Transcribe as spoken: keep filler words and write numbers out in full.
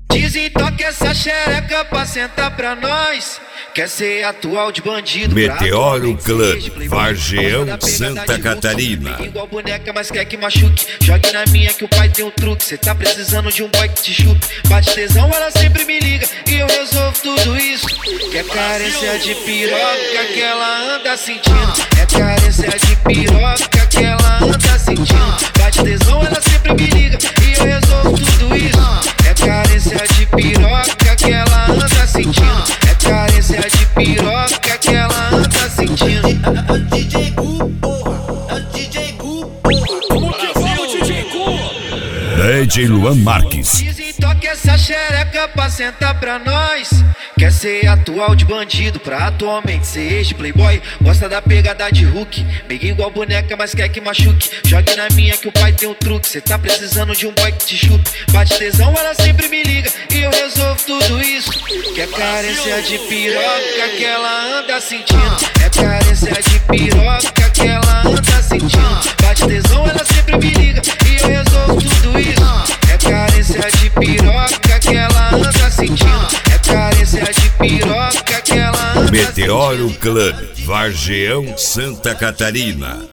Dizem toca essa xereca pra sentar pra nós. Quer ser atual de bandido. Meteoro Clã, Vargeão, Santa Catarina. Igual boneca, mas quer que machuque. Jogue na minha que o pai tem um truque. Cê tá precisando de um boy que te chupe. Bate tesão, ela sempre me liga e eu resolvo tudo isso. Quer carência de piroca que ela anda sentindo. É carência de piroca que ela anda sentindo. Bate tesão, ela sempre me liga e eu resolvo tudo isso. É carência de piroca que ela anda sentindo. É carência de piroca que ela anda sentindo. É o D J Gu, porra. É o D J Gu, porra. Como que vai o D J Gu? D J Luan Marques. Dizem toca essa xereca pra sentar pra nós. Quer ser atual de bandido pra atualmente ser ex de playboy. Gosta da pegada de Hulk. Meio igual boneca, mas quer que machuque. Jogue na minha que o pai tem um truque. Cê tá precisando de um boy que te chupe. Bate tesão, ela sempre me liga e eu resolvo tudo isso. Quer carência de piroca que ela anda sentindo. É carência de piroca que ela anda sentindo. Bate tesão, ela sempre me liga e eu resolvo tudo isso. É carência de piroca que ela anda sentindo. É carência de piroca que ela anda sentindo. Meteoro Clã, Vargeão, Santa Catarina.